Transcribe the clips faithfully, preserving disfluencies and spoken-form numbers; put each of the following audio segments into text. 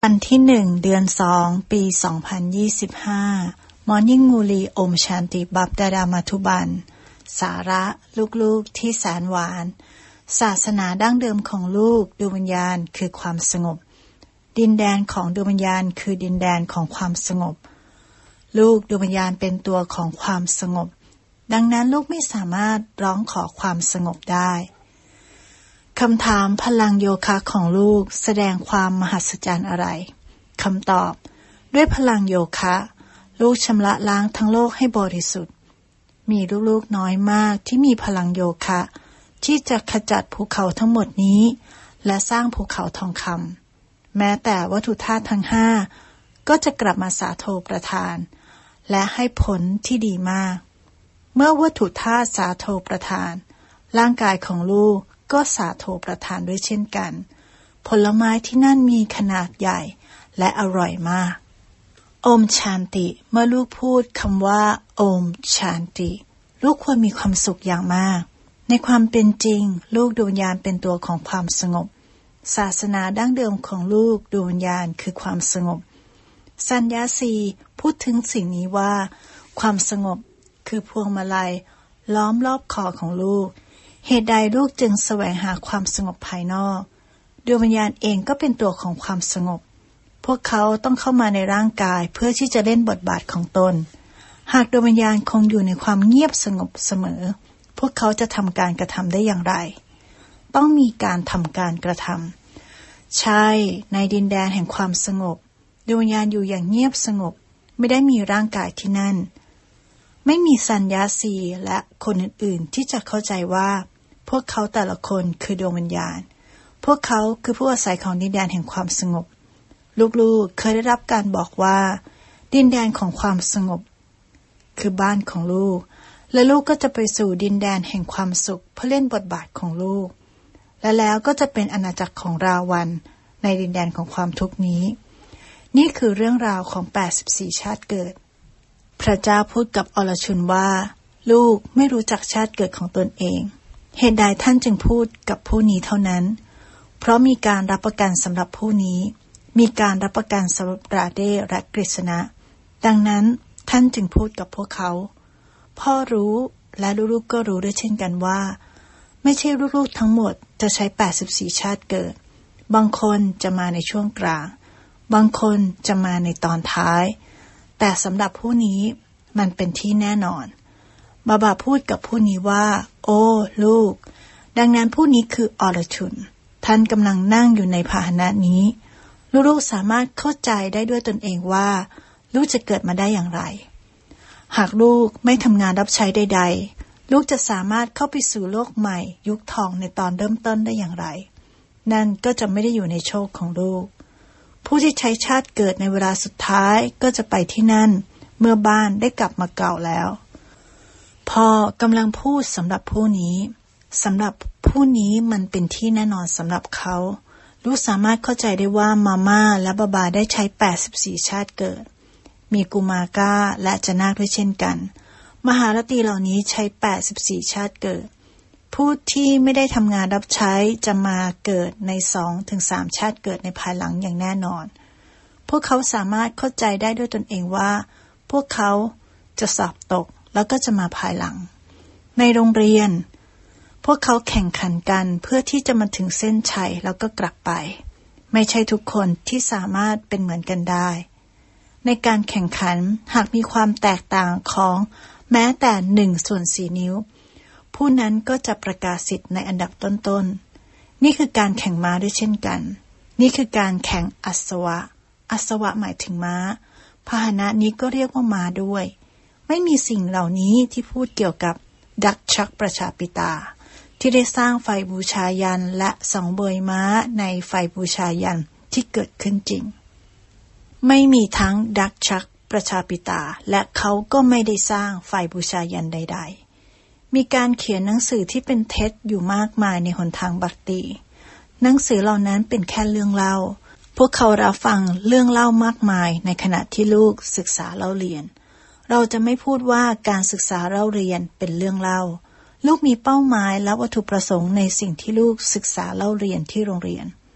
วันที่หนึ่งเดือนสองปีสองพันยี่สิบห้ามอร์นิ่งมูลีโอมชันติบัพดาดามาทุบันสาระลูกๆที่แสนหวานศาสนาดั้งเดิมของลูกดวงวิญญาณคือความสงบดินแดนของดวงวิญญาณคือดินแดนของความสงบลูกดวงวิญญาณเป็นตัวของความสงบดังนั้นลูกไม่สามารถร้องขอความสงบได้คำถามพลังโยคะของลูกแสดงความมหัศจรรย์อะไรคำตอบด้วยพลังโยคะลูกชำระล้างทั้งโลกให้บริสุทธิ์มีลูกๆน้อยมากที่มีพลังโยคะที่จะขจัดภูเขาทั้งหมดนี้และสร้างภูเขาทองคำแม้แต่วัตถุธาตุทั้งห้าก็จะกลับมาสาโทประทานและให้ผลที่ดีมากเมื่อวัตถุธาตุสาโทประทานร่างกายของลูกก็สาโทประทานด้วยเช่นกันผลไม้ที่นั่นมีขนาดใหญ่และอร่อยมากโอมชานติเมื่อลูกพูดคำว่าโอมชานติลูกควรมีความสุขอย่างมากในความเป็นจริงลูกดวงวิญญาณเป็นตัวของความสงบศาสนาดั้งเดิมของลูกดวงวิญญาณคือความสงบสัญญาสีพูดถึงสิ่งนี้ว่าความสงบคือพวงมาลัยล้อมรอบคอของลูกเหตุใดลูกจึงแสวงหาความสงบภายนอกดวงวิญญาณเองก็เป็นตัวของความสงบพวกเขาต้องเข้ามาในร่างกายเพื่อที่จะเล่นบทบาทของตนหากดวงวิญญาณคงอยู่ในความเงียบสงบเสมอพวกเขาจะทำการกระทำได้อย่างไรต้องมีการทำการกระทำใช่ในดินแดนแห่งความสงบดวงวิญญาณอยู่อย่างเงียบสงบไม่ได้มีร่างกายที่นั่นไม่มีสัญญาสีและคนอื่นๆที่จะเข้าใจว่าพวกเขาแต่ละคนคือดวงวิญญาณพวกเขาคือผู้อาศัยของดินแดนแห่งความสงบลูกๆเคยได้รับการบอกว่าดินแดนของความสงบคือบ้านของลูกและลูกก็จะไปสู่ดินแดนแห่งความสุขเพื่อเล่นบทบาทของลูกและแล้วก็จะเป็นอาณาจักรของราวันในดินแดนของความทุกข์นี้นี่คือเรื่องราวของแปดสิบสี่ชาติเกิดพระเจ้าพูดกับอรชุนว่าลูกไม่รู้จักชาติเกิดของตนเองเหตุใดท่านจึงพูดกับผู้นี้เท่านั้นเพราะมีการรับประกันสำหรับผู้นี้มีการรับประกันสำหรับราเดและกฤษณะดังนั้นท่านจึงพูดกับพวกเขาพ่อรู้และลูกๆก็รู้ด้วยเช่นกันว่าไม่ใช่ลูกๆทั้งหมดจะใช้แปดสิบสี่ชาติเกิดบางคนจะมาในช่วงกลางบางคนจะมาในตอนท้ายแต่สำหรับผู้นี้มันเป็นที่แน่นอนบาบาพูดกับผู้นี้ว่าโอ้ลูกดังนั้นผู้นี้คืออรชุนท่านกำลังนั่งอยู่ในพาหนะนี้ลูกๆสามารถเข้าใจได้ด้วยตนเองว่าลูกจะเกิดมาได้อย่างไรหากลูกไม่ทำงานรับใช้ใดๆลูกจะสามารถเข้าไปสู่โลกใหม่ยุคทองในตอนเริ่มต้นได้อย่างไรนั่นก็จะไม่ได้อยู่ในโชคของลูกผู้ที่ใช้ชาติเกิดในเวลาสุดท้ายก็จะไปที่นั่นเมื่อบ้านได้กลับมาเก่าแล้วพ่อกำลังพูดสำหรับผู้นี้สำหรับผู้นี้มันเป็นที่แน่นอนสำหรับเขาลูกสามารถเข้าใจได้ว่ามาม่าและบาบาได้ใช้แปดสิบสี่ชาติเกิดมีกุมาก้าและจนาคด้วยเช่นกันมหารตีเหล่านี้ใช้แปดสิบสี่ชาติเกิดผู้ที่ไม่ได้ทำงานรับใช้จะมาเกิดใน สองถึงสาม ชาติเกิดในภายหลังอย่างแน่นอนพวกเขาสามารถเข้าใจได้ด้วยตนเองว่าพวกเขาจะสอบตกแล้วก็จะมาภายหลังในโรงเรียนพวกเขาแข่งขันกันเพื่อที่จะมาถึงเส้นชัยแล้วก็กลับไปไม่ใช่ทุกคนที่สามารถเป็นเหมือนกันได้ในการแข่งขันหากมีความแตกต่างของแม้แต่หนึ่งส่วนสี่นิ้วผู้นั้นก็จะประกาศสิทธิ์ในอันดับต้นๆนี่คือการแข่งม้าด้วยเช่นกันนี่คือการแข่งอัศวะอัศวะหมายถึงม้าพาหนะนี้ก็เรียกว่าม้าด้วยไม่มีสิ่งเหล่านี้ที่พูดเกี่ยวกับดักชักประชาปิตาที่ได้สร้างไฟบูชายันและสองเบยม้าในไฟบูชายันที่เกิดขึ้นจริงไม่มีทั้งดักชักประชาปิตาและเขาก็ไม่ได้สร้างไฟบูชายันใดๆมีการเขียนหนังสือที่เป็นเท็จอยู่มากมายในหนทางบัคติหนังสือเหล่านั้นเป็นแค่เรื่องเล่าพวกเขารับฟังเรื่องเล่ามากมายในขณะที่ลูกศึกษาเล่าเรียนเราจะไม่พูดว่าการศึกษาเล่าเรียนเป็นเรื่องเล่าลูกมีเป้าหมายและวัตถุประสงค์ในสิ่งที่ลูกศึกษาเล่าเรียนที่โรงเรียน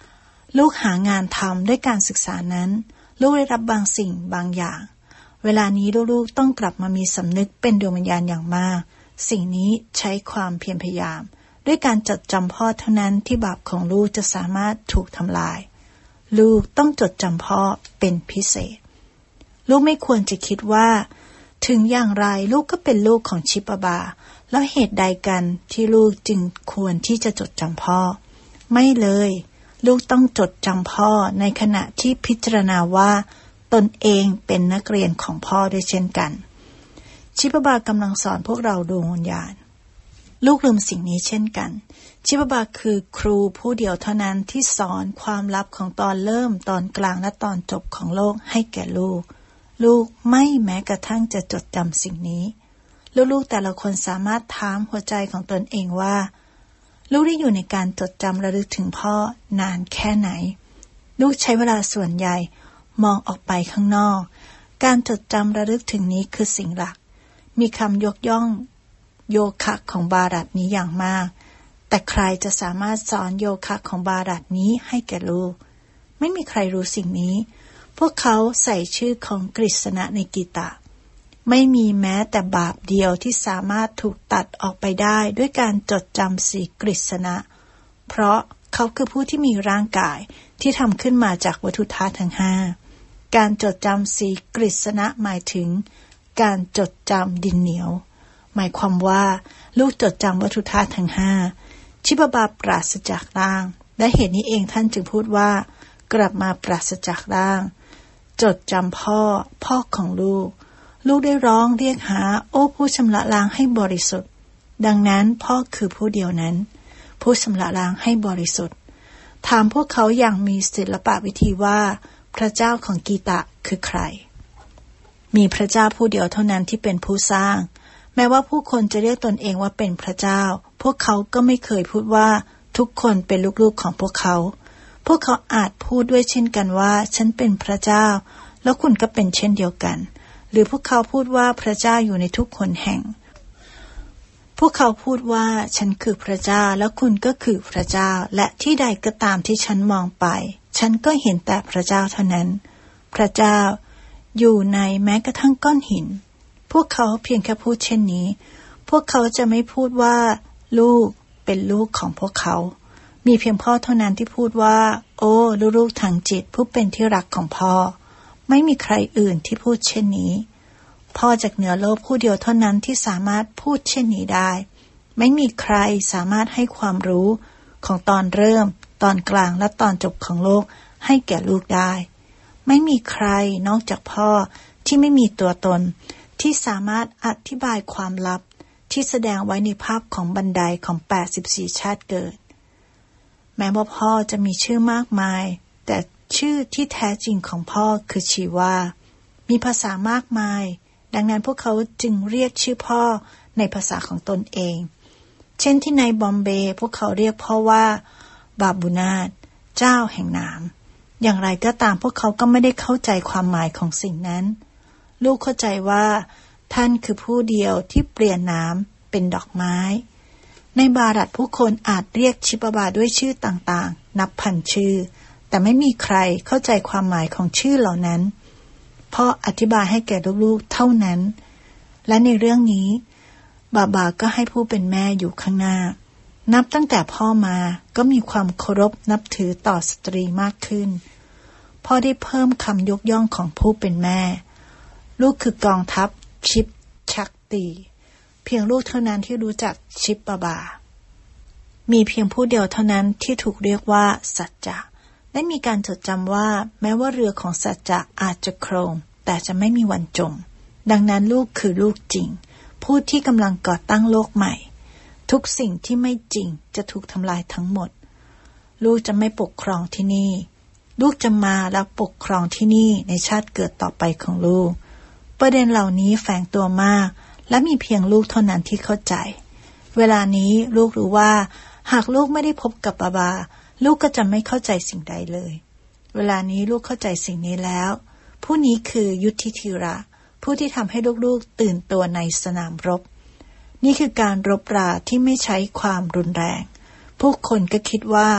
ลูกหางานทำด้วยการศึกษานั้นลูกได้รับบางสิ่งบางอย่างเวลานี้ลูกๆต้องกลับมามีสำนึกเป็นดวงวิญญาณอย่างมากสิ่งนี้ใช้ความเพียรพยายามด้วยการจดจำพ่อเท่านั้นที่บาปของลูกจะสามารถถูกทำลายลูกต้องจดจำพ่อเป็นพิเศษลูกไม่ควรจะคิดว่าถึงอย่างไรลูกก็เป็นลูกของชิปบาแล้วเหตุใดกันที่ลูกจึงควรที่จะจดจำพ่อไม่เลยลูกต้องจดจำพ่อในขณะที่พิจารณาว่าตนเองเป็นนักเรียนของพ่อด้วยเช่นกันชิปบากำลังสอนพวกเราดวงวิญญาณลูกลืมสิ่งนี้เช่นกันชิปบาคือครูผู้เดียวเท่านั้นที่สอนความลับของตอนเริ่มตอนกลางและตอนจบของโลกให้แก่ลูกลูกไม่แม้กระทั่งจะจดจำสิ่งนี้ลูกๆแต่ละคนสามารถถามหัวใจของตนเองว่าลูกได้อยู่ในการจดจำระลึกถึงพ่อนานแค่ไหนลูกใช้เวลาส่วนใหญ่มองออกไปข้างนอกการจดจำระลึกถึงนี้คือสิ่งหลักมีคำยกย่องโยคะของบารัตนี้อย่างมากแต่ใครจะสามารถสอนโยคะของบารัตนี้ให้แก่ลูกไม่มีใครรู้สิ่งนี้พวกเขาใส่ชื่อของกฤษณะในกีตาไม่มีแม้แต่บาปเดียวที่สามารถถูกตัดออกไปได้ด้วยการจดจำสีกฤษณะเพราะเขาคือผู้ที่มีร่างกายที่ทำขึ้นมาจากวัตถุธาตุทั้งห้าการจดจำสีกฤษณะหมายถึงการจดจำดินเหนียวหมายความว่าลูกจดจำวัตถุธาตุทั้งห้าชิปบาปราศจากร่างและเหตุนี้เองท่านจึงพูดว่ากลับมาปราศจากร่างจดจำพ่อพ่อของลูกลูกได้ร้องเรียกหาโอ้ผู้ชำระล้างให้บริสุทธิ์ดังนั้นพ่อคือผู้เดียวนั้นผู้ชำระล้างให้บริสุทธิ์ถามพวกเขาอย่างมีศิลปะวิธีว่าพระเจ้าของกีตะคือใครมีพระเจ้าผู้เดียวเท่านั้นที่เป็นผู้สร้างแม้ว่าผู้คนจะเรียกตนเองว่าเป็นพระเจ้าพวกเขาก็ไม่เคยพูดว่าทุกคนเป็นลูกๆของพวกเขาพวกเขาอาจพูดด้วยเช่นกันว่าฉันเป็นพระเจ้าแล้วคุณก็เป็นเช่นเดียวกันหรือพวกเขาพูดว่าพระเจ้าอยู่ในทุกคนแห่งพวกเขาพูดว่าฉันคือพระเจ้าแล้วคุณก็คือพระเจ้าและที่ใดก็ตามที่ฉันมองไปฉันก็เห็นแต่พระเจ้าเท่านั้นพระเจ้าอยู่ในแม้กระทั่งก้อนหินพวกเขาเพียงแค่พูดเช่นนี้พวกเขาจะไม่พูดว่าลูกเป็นลูกของพวกเขามีเพียงพ่อเท่านั้นที่พูดว่าโอ้ลูกๆทางจิตผู้เป็นที่รักของพ่อไม่มีใครอื่นที่พูดเช่นนี้พ่อจากเหนือโลกผู้เดียวเท่านั้นที่สามารถพูดเช่นนี้ได้ไม่มีใครสามารถให้ความรู้ของตอนเริ่มตอนกลางและตอนจบของโลกให้แก่ลูกได้ไม่มีใครนอกจากพ่อที่ไม่มีตัวตนที่สามารถอธิบายความลับที่แสดงไว้ในภาพของบันไดของแปดสิบสี่ชาติเกิดแม้ว่าพ่อจะมีชื่อมากมายแต่ชื่อที่แท้จริงของพ่อคือชีวามีภาษามากมายดังนั้นพวกเขาจึงเรียกชื่อพ่อในภาษาของตนเองเช่นที่ในบอมเบย์พวกเขาเรียกพ่อว่าบาบูนาดเจ้าแห่งน้ำอย่างไรก็ตามพวกเขาก็ไม่ได้เข้าใจความหมายของสิ่งนั้นลูกเข้าใจว่าท่านคือผู้เดียวที่เปลี่ยนน้ำเป็นดอกไม้ในบารัตผู้คนอาจเรียกชิปบาด้วยชื่อต่างๆนับพันชื่อแต่ไม่มีใครเข้าใจความหมายของชื่อเหล่านั้นพ่ออธิบายให้แก่ลูกๆเท่านั้นและในเรื่องนี้บาบาก็ให้ผู้เป็นแม่อยู่ข้างหน้านับตั้งแต่พ่อมาก็มีความเคารพนับถือต่อสตรีมากขึ้นพ่อได้เพิ่มคำยกย่องของผู้เป็นแม่ลูกคือกองทัพชิปชักตีเพียงลูกเท่านั้นที่รู้จักชิปบาบามีเพียงผู้เดียวเท่านั้นที่ถูกเรียกว่าสัจจะได้มีการจดจำว่าแม้ว่าเรือของสัจจะอาจจะโครงแต่จะไม่มีวันจมดังนั้นลูกคือลูกจริงผู้ที่กำลังก่อตั้งโลกใหม่ทุกสิ่งที่ไม่จริงจะถูกทำลายทั้งหมดลูกจะไม่ปกครองที่นี่ลูกจะมาแล้วปกครองที่นี่ในชาติเกิดต่อไปของลูกประเด็นเหล่านี้แฝงตัวมากและมีเพียงลูกเท่านั้นที่เข้าใจเวลานี้ลูกรู้ว่าหากลูกไม่ได้พบกับบาบาลูกก็จะไม่เข้าใจสิ่งใดเลยเวลานี้ลูกเข้าใจสิ่งนี้แล้วผู้นี้คือยุทธิธีระผู้ที่ทำให้ลูกๆตื่นตัวในสนามรบนี่คือการรบราที่ไม่ใช้ความรุนแรงผู้คนก็คิดว่า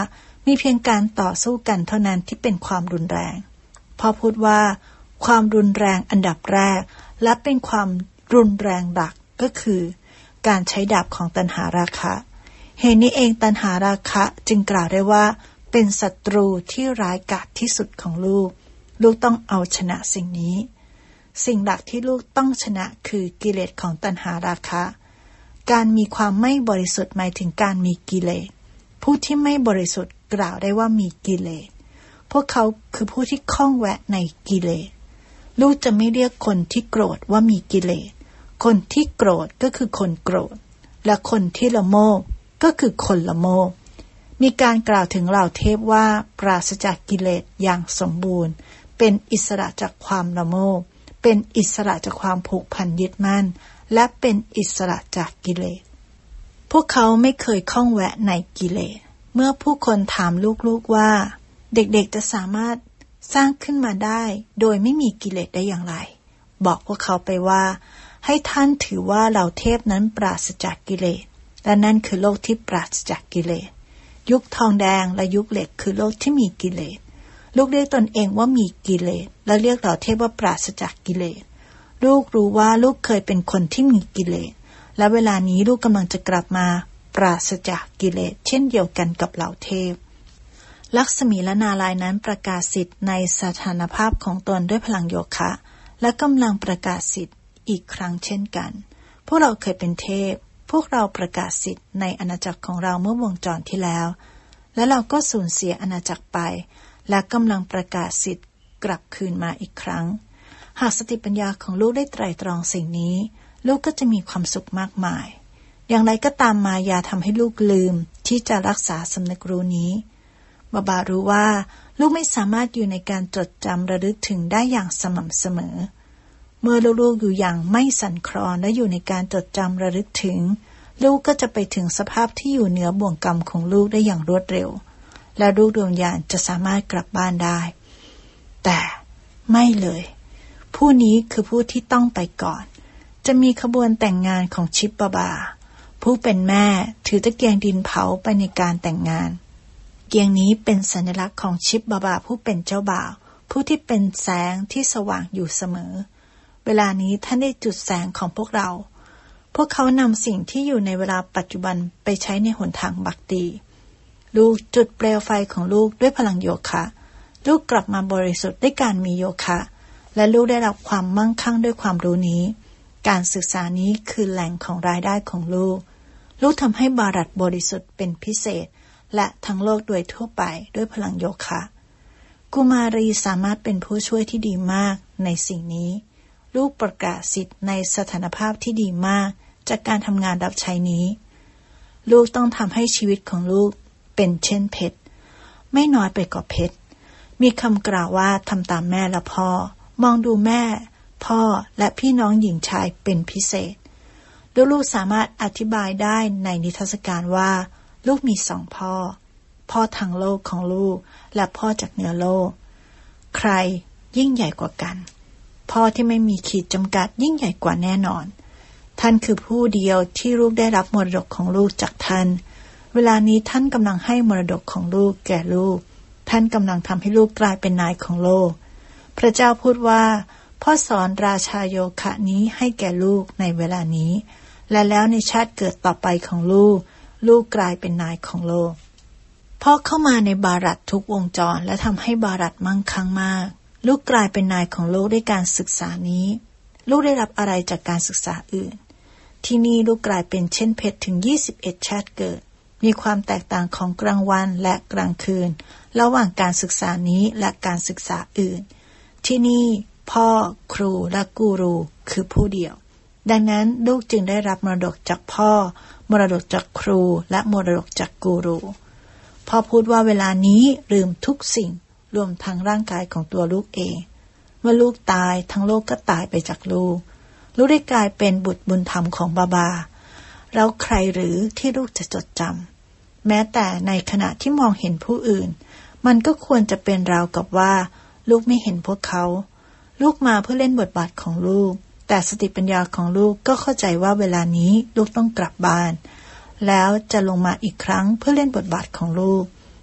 มีเพียงการต่อสู้กันเท่านั้นที่เป็นความรุนแรงพ่อพูดว่าความรุนแรงอันดับแรกและเป็นความรุนแรงหลักก็คือการใช้ดาบของตัณหาราคะเหตุนี้เองตัณหาราคะจึงกล่าวได้ว่าเป็นศัตรูที่ร้ายกาจที่สุดของลูกลูกต้องเอาชนะสิ่งนี้สิ่งหลักที่ลูกต้องชนะคือกิเลสของตัณหาราคะการมีความไม่บริสุทธิ์หมายถึงการมีกิเลสผู้ที่ไม่บริสุทธิ์กล่าวได้ว่ามีกิเลสพวกเขาคือผู้ที่คล้องแวะในกิเลสลูกจะไม่เรียกคนที่โกรธว่ามีกิเลสคนที่โกรธก็คือคนโกรธและคนที่ละโมบก็คือคนละโมบมีการกล่าวถึงเหล่าเทพว่าปราศจากกิเลสอย่างสมบูรณ์เป็นอิสระจากความละโมบเป็นอิสระจากความผูกพันยึดมั่นและเป็นอิสระจากกิเลสพวกเขาไม่เคยคล้องแวะในกิเลสเมื่อผู้คนถามลูกๆว่าเด็กๆจะสามารถสร้างขึ้นมาได้โดยไม่มีกิเลสได้อย่างไรบอกพวกเขาไปว่าให้ท่านถือว่าเหล่าเทพนั้นปราศจากกิเลสและนั่นคือโลกที่ปราศจากกิเลสยุคทองแดงและยุคเหล็กคือโลกที่มีกิเลสลูกเรียกตนเองว่ามีกิเลสและเรียกเหล่าเทพว่าปราศจากกิเลสลูกรู้ว่าลูกเคยเป็นคนที่มีกิเลสและเวลานี้ลูกกำลังจะกลับมาปราศจากกิเลสเช่นเดียวกันกับเหล่าเทพลักษมีและนารายณ์นั้นประกาศสิทธิ์ในสถานภาพของตนด้วยพลังโยคะและกำลังประกาศสิทธิ์อีกครั้งเช่นกันพวกเราเคยเป็นเทพพวกเราประกาศสิทธิ์ในอาณาจักรของเราเมื่อวงจรที่แล้วและเราก็สูญเสียอาณาจักรไปและกำลังประกาศสิทธิ์กลับคืนมาอีกครั้งหากสติปัญญาของลูกได้ไตร่ตรองสิ่งนี้ลูกก็จะมีความสุขมากมายอย่างไรก็ตามมายาทำให้ลูกลืมที่จะรักษาสำนึกรู้นี้บาบารู้ว่าลูกไม่สามารถอยู่ในการจดจำระลึกถึงได้อย่างสม่ำเสมอเมื่อลูกๆอยู่อย่างไม่สั่นคลอนและอยู่ในการจดจำระลึกถึงลูกก็จะไปถึงสภาพที่อยู่เหนือบ่วงกรรมของลูกได้อย่างรวดเร็วและลูกดวงวิญญาณจะสามารถกลับบ้านได้แต่ไม่เลยผู้นี้คือผู้ที่ต้องไปก่อนจะมีขบวนแต่งงานของชิปบาบาผู้เป็นแม่ถือตะเกียงดินเผาไปในการแต่งงานเกียงนี้เป็นสัญลักษณ์ของชิปบาบาผู้เป็นเจ้าบ่าวผู้ที่เป็นแสงที่สว่างอยู่เสมอเวลานี้ท่านได้จุดแสงของพวกเราพวกเขานำสิ่งที่อยู่ในเวลาปัจจุบันไปใช้ในหนทางบักตีลูกจุดเปลวไฟของลูกด้วยพลังโยคะลูกกลับมาบริสุทธิ์ด้วยการมีโยคะและลูกได้รับความมั่งคั่งด้วยความรู้นี้การศึกษานี้คือแหล่งของรายได้ของลูกลูกทำให้บารัตบริสุทธิ์เป็นพิเศษและทั้งโลกโดยทั่วไปด้วยพลังโยคะกุมารีสามารถเป็นผู้ช่วยที่ดีมากในสิ่งนี้ลูกประกาศสิทธิ์ในสถานภาพที่ดีมากจากการทำงานรับใช้นี้ลูกต้องทำให้ชีวิตของลูกเป็นเช่นเพชรไม่น้อยไปกว่าเพชรมีคำกล่าวว่าทำตามแม่และพ่อมองดูแม่พ่อและพี่น้องหญิงชายเป็นพิเศษลูกๆสามารถอธิบายได้ในนิทรรศการว่าลูกมีสองพ่อพ่อทางโลกของลูกและพ่อจากเหนือโลกใครยิ่งใหญ่กว่ากันพ่อที่ไม่มีขีดจำกัดยิ่งใหญ่กว่าแน่นอนท่านคือผู้เดียวที่ลูกได้รับมรดกของลูกจากท่านเวลานี้ท่านกำลังให้มรดกของลูกแก่ลูกท่านกำลังทำให้ลูกกลายเป็นนายของโลกพระเจ้าพูดว่าพ่อสอนราชาโยคะนี้ให้แก่ลูกในเวลานี้และแล้วในชาติเกิดต่อไปของลูกลูกกลายเป็นนายของโลกพ่อเข้ามาในบารัตทุกวงจรและทำให้บารัตมั่งคั่งมากลูกกลายเป็นนายของโลกด้วยการศึกษานี้ลูกได้รับอะไรจากการศึกษาอื่นที่นี่ลูกกลายเป็นเช่นเพชรถึงยี่สิบเอ็ดชาติเกิดมีความแตกต่างของกลางวันและกลางคืนระหว่างการศึกษานี้และการศึกษาอื่นที่นี่พ่อครูและกูรูคือผู้เดียวดังนั้นลูกจึงได้รับมรดกจากพ่อมรดกจากครูและมรดกจากกูรูพ่อพูดว่าเวลานี้ลืมทุกสิ่งรวมทั้งร่างกายของตัวลูกเองเมื่อลูกตายทั้งโลกก็ตายไปจากลูกลูกได้กลายเป็นบุตรบุญธรรมของบาบาแล้วใครหรือที่ลูกจะจดจำแม้แต่ในขณะที่มองเห็นผู้อื่นมันก็ควรจะเป็นราวกับว่าลูกไม่เห็นพวกเขาลูกมาเพื่อเล่นบทบาทของลูกแต่สติปัญญาของลูกก็เข้าใจว่าเวลานี้ลูกต้องกลับบ้านแล้วจะลงมาอีกครั้งเพื่อเล่นบทบาทของลูก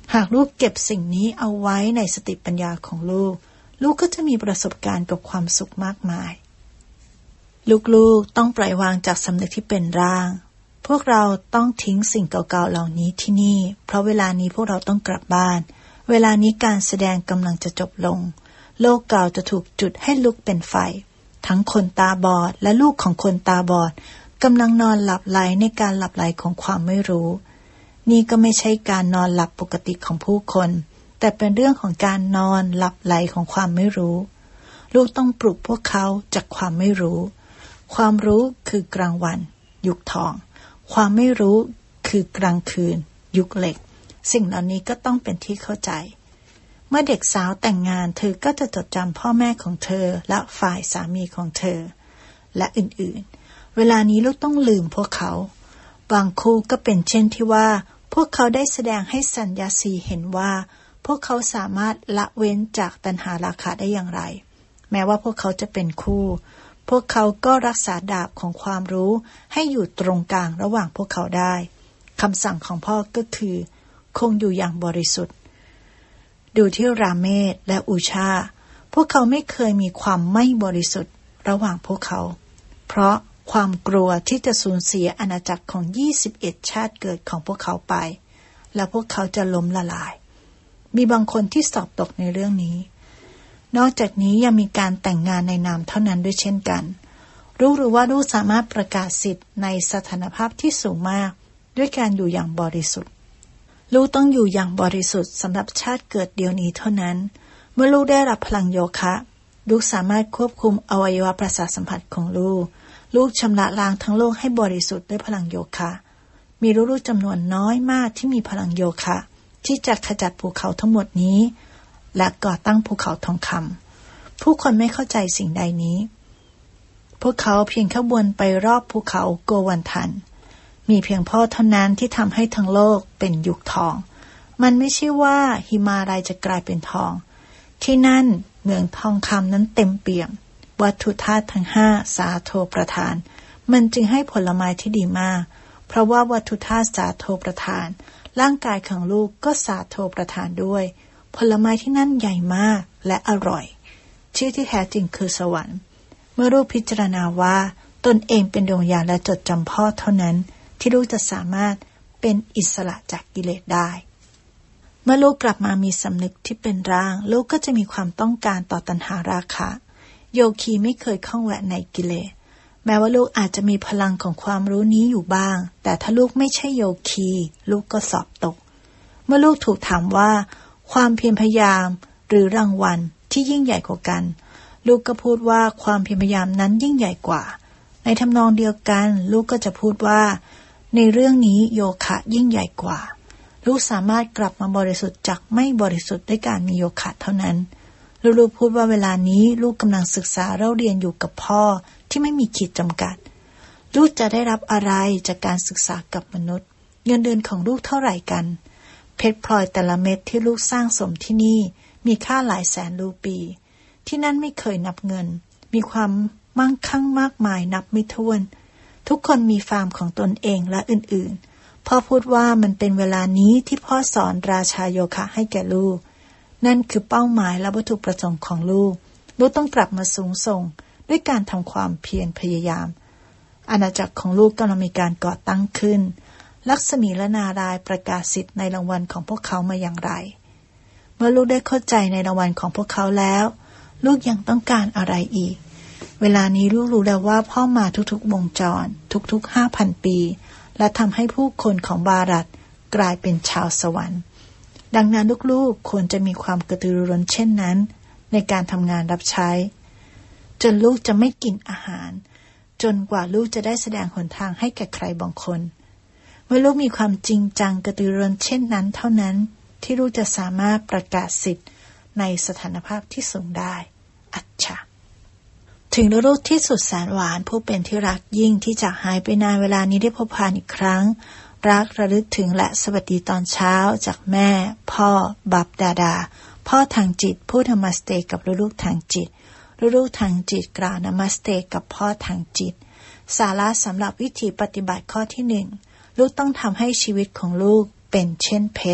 หากลูกเก็บสิ่งนี้เอาไว้ในสติปัญญาของลูกลูกก็จะมีประสบการณ์กับความสุขมากมายลูกๆต้องปล่อยวางจากสำนึกที่เป็นร่างพวกเราต้องทิ้งสิ่งเก่าๆเหล่านี้ที่นี่เพราะเวลานี้พวกเราต้องกลับบ้านเวลานี้การแสดงกำลังจะจบลงโลกเก่าจะถูกจุดให้ลุกเป็นไฟทั้งคนตาบอดและลูกของคนตาบอดกำลังนอนหลับไหลในการหลับไหลของความไม่รู้นี่ก็ไม่ใช่การนอนหลับปกติของผู้คนแต่เป็นเรื่องของการนอนหลับไหลของความไม่รู้ลูกต้องปลุกพวกเขาจากความไม่รู้ความรู้คือกลางวันยุคทองความไม่รู้คือกลางคืนยุคเหล็กสิ่งเหล่านี้ก็ต้องเป็นที่เข้าใจเมื่อเด็กสาวแต่งงานเธอก็จะจดจำพ่อแม่ของเธอและฝ่ายสามีของเธอและอื่นๆเวลานี้ลูกต้องลืมพวกเขาบางคู่ก็เป็นเช่นที่ว่าพวกเขาได้แสดงให้สัญญาสีเห็นว่าพวกเขาสามารถละเว้นจากตัณหาราคะได้อย่างไรแม้ว่าพวกเขาจะเป็นคู่พวกเขาก็รักษาดาบของความรู้ให้อยู่ตรงกลางระหว่างพวกเขาได้คำสั่งของพ่อก็คือคงอยู่อย่างบริสุทธิ์ดูที่ราเมศและอูชาพวกเขาไม่เคยมีความไม่บริสุทธิ์ระหว่างพวกเขาเพราะความกลัวที่จะสูญเสียอาณาจักรของยี่สิบเอ็ดชาติเกิดของพวกเขาไปแล้วพวกเขาจะล้มละลายมีบางคนที่สอบตกในเรื่องนี้นอกจากนี้ยังมีการแต่งงานในนามเท่านั้นด้วยเช่นกันรู้หรือว่ารู้สามารถประกาศสิทธิ์ในสถานภาพที่สูงมากด้วยการอยู่อย่างบริสุทธิ์ลูกต้องอยู่อย่างบริสุทธิ์สำหรับชาติเกิดเดียวนี้เท่านั้นเมื่อลูกได้รับพลังโยคะลูกสามารถควบคุมอวัยวะประสาทสัมผัสของลูกลูกชำระล้างทั้งโลกให้บริสุทธิ์ด้วยพลังโยคะมีลูกๆจำนวนน้อยมากที่มีพลังโยคะที่จะขจัดภูเขาทั้งหมดนี้และก่อตั้งภูเขาทองคำผู้คนไม่เข้าใจสิ่งใดนี้พวกเขาเพียงแค่วนไปรอบภูเขาโกวันทันมีเพียงพ่อเท่านั้นที่ทำให้ทั้งโลกเป็นยุคทองมันไม่ใช่ว่าหิมาลัยจะกลายเป็นทองที่นั่นเมืองทองคำนั้นเต็มเปี่ยมวัตถุธาตุทั้งห้าสาโทประทานมันจึงให้ผลไม้ที่ดีมากเพราะว่าวัตถุธาตุสาโทประทานร่างกายของลูกก็สาโทประทานด้วยผลไม้ที่นั่นใหญ่มากและอร่อยชื่อที่แท้จริงคือสวรรค์เมื่อลูกพิจารณาว่าตนเองเป็นดวงวิญญาณและจดจำพ่อเท่านั้นที่ลูกจะสามารถเป็นอิสระจากกิเลสได้เมื่อลูกกลับมามีสำนึกที่เป็นร่างลูกก็จะมีความต้องการต่อตัณหาราคะโยคีไม่เคยข้องแวะในกิเลสแม้ว่าลูกอาจจะมีพลังของความรู้นี้อยู่บ้างแต่ถ้าลูกไม่ใช่โยคีลูกก็สอบตกเมื่อลูกถูกถามว่าความเพียรพยายามหรือรางวัลที่ยิ่งใหญ่กว่ากันลูกก็พูดว่าความเพียรพยายามนั้นยิ่งใหญ่กว่าในทำนองเดียวกันลูกก็จะพูดว่าในเรื่องนี้โยคะยิ่งใหญ่กว่าลูกสามารถกลับมาบริสุทธิ์จากไม่บริสุทธิ์ด้วยการมีโยคะเท่านั้นลูกพูดว่าเวลานี้ลูกกำลังศึกษาเล่าเรียนอยู่กับพ่อที่ไม่มีขีดจำกัดลูกจะได้รับอะไรจากการศึกษากับมนุษย์เงินเดือนของลูกเท่าไหร่กันเพชรพลอยแต่ละเม็ดที่ลูกสร้างสมที่นี่มีค่าหลายแสนรูปีที่นั่นไม่เคยนับเงินมีความมั่งคั่งมากมายนับไม่ถ้วนทุกคนมีฟาร์มของตนเองและอื่นๆพ่อพูดว่ามันเป็นเวลานี้ที่พ่อสอนราชาโยคะให้แก่ลูกนั่นคือเป้าหมายและวัตถุประสงค์ของลูกลูกต้องกลับมาสูงส่งด้วยการทำความเพียรพยายามอาณาจักรของลูกกำลังมีการก่อตั้งขึ้นลักษมีและนารายณ์ประกาศสิทธิ์ในรางวัลของพวกเขามาอย่างไรเมื่อลูกได้เข้าใจในรางวัลของพวกเขาแล้วลูกยังต้องการอะไรอีกเวลานี้ลูกรู้แล้วว่าพ่อมาทุกๆวงจรทุกๆ ห้าพัน ปีและทำให้ผู้คนของบารัตกลายเป็นชาวสวรรค์ดังนั้นลูกๆควรจะมีความกระตือรือร้นเช่นนั้นในการทำงานรับใช้จนลูกจะไม่กินอาหารจนกว่าลูกจะได้แสดงหนทางให้แก่ใครบางคนเมื่อลูกมีความจริงจังกระตือรือร้นเช่นนั้นเท่านั้นที่ลูกจะสามารถประกาศสิทธิ์ในสถานภาพที่สูงได้อัจฉริยะถึงลูกที่สุดแสนหวานผู้เป็นที่รักยิ่งที่จากหายไปนานเวลานี้ได้พบผ่านอีกครั้งรักระลึกถึงและสวัสดีตอนเช้าจากแม่พ่อบับดาดาพ่อทางจิตพูดนามัสเตกับลูกๆทางจิตลูกๆทางจิตกล่าวนามัสเตกับพ่อทางจิตสาระสำหรับวิธีปฏิบัติข้อที่หนึ่งลูกต้องทำให้ชีวิตของลูกเป็นเช่นเพชร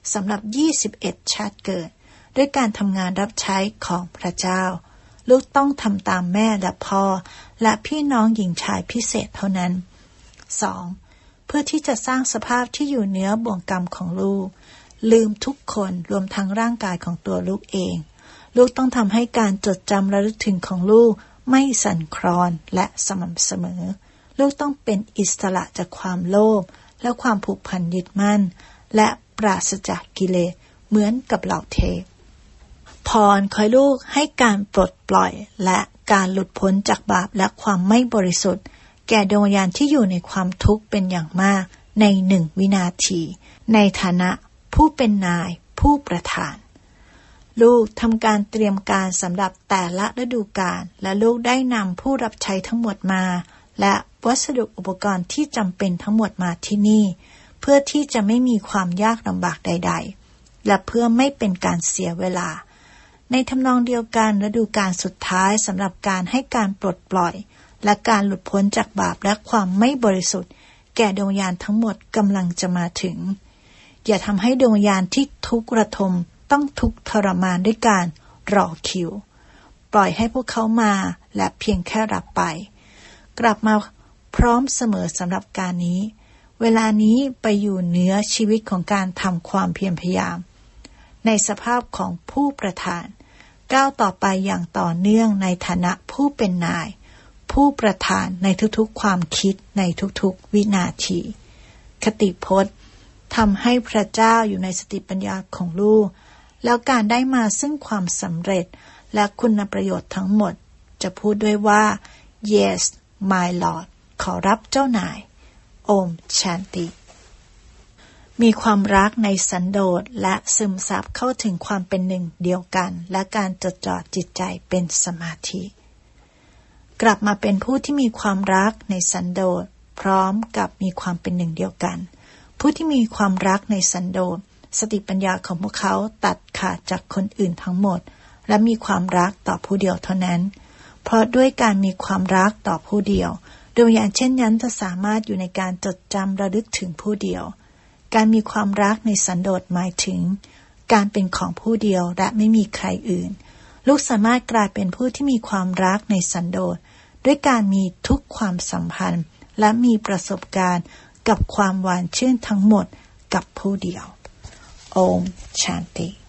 สำหรับยี่สิบเอ็ดชาติเกิดด้วยการทำงานรับใช้ของพระเจ้าลูกต้องทำตามแม่และพ่อและพี่น้องหญิงชายพิเศษเท่านั้น สอง. เพื่อที่จะสร้างสภาพที่อยู่เหนือบ่วงกรรมของลูกลืมทุกคนรวมทั้งร่างกายของตัวลูกเองลูกต้องทำให้การจดจำระลึกถึงของลูกไม่สั่นคลอนและสม่ำเสมอลูกต้องเป็นอิสระจากความโลภและความผูกพันยึดมั่นและปราศจากกิเลสเหมือนกับเหล่าเทพพรขอลูกให้การปลดปล่อยและการหลุดพ้นจากบาปและความไม่บริสุทธิ์แก่ดวงวิญญาณที่อยู่ในความทุกข์เป็นอย่างมากในหนึ่งวินาทีในฐานะผู้เป็นนายผู้ประทานลูกทำการเตรียมการสำหรับแต่ละฤดูกาลและลูกได้นำผู้รับใช้ทั้งหมดมาและวัสดุอุปกรณ์ที่จำเป็นทั้งหมดมาที่นี่เพื่อที่จะไม่มีความยากลำบากใดๆและเพื่อไม่เป็นการเสียเวลาในทำนองเดียวกันฤดูกาลสุดท้ายสำหรับการให้การปลดปล่อยและการหลุดพ้นจากบาปและความไม่บริสุทธิ์แก่ดวงวิญญาณทั้งหมดกำลังจะมาถึงอย่าทำให้ดวงวิญญาณที่ทุกข์ระทมต้องทุกข์ทรมานด้วยการรอคิวปล่อยให้พวกเขามาและเพียงแค่รับไปกลับมาพร้อมเสมอสำหรับการนี้เวลานี้ไปอยู่เหนือชีวิตของการทำความเพียรพยายามในสภาพของผู้ประทานก้าวต่อไปอย่างต่อเนื่องในฐานะผู้เป็นนายผู้ประทานในทุกๆความคิดในทุกๆวินาทีคติพจน์ทำให้พระเจ้าอยู่ในสติปัญญาของลูกแล้วการได้มาซึ่งความสำเร็จและคุณประโยชน์ทั้งหมดจะพูดด้วยว่า yes my lord ขอรับเจ้านายโอมชันติมีความรักในสันโดษและซึมซับเข้าถึงความเป็นหนึ่งเดียวกันและการจดจ่อจิตใจเป็นสมาธิกลับมาเป็นผู้ที่มีความรักในสันโดษพร้อมกับมีความเป็นหนึ่งเดียวกันผู้ที่มีความรักในสันโดษสติปัญญาของพวกเขาตัดขาดจากคนอื่นทั้งหมดและมีความรักต่อผู้เดียวเท่านั้นเพราะด้วยการมีความรักต่อผู้เดียวดวงวิญญาณเช่นนั้นจะสามารถอยู่ในการจดจำระลึกถึงผู้เดียวการมีความรักในสันโดษหมายถึงการเป็นของผู้เดียวและไม่มีใครอื่นลูกสามารถกลายเป็นผู้ที่มีความรักในสันโดษด้วยการมีทุกความสัมพันธ์และมีประสบการณ์กับความหวานชื่นทั้งหมดกับผู้เดียวโอมชันติ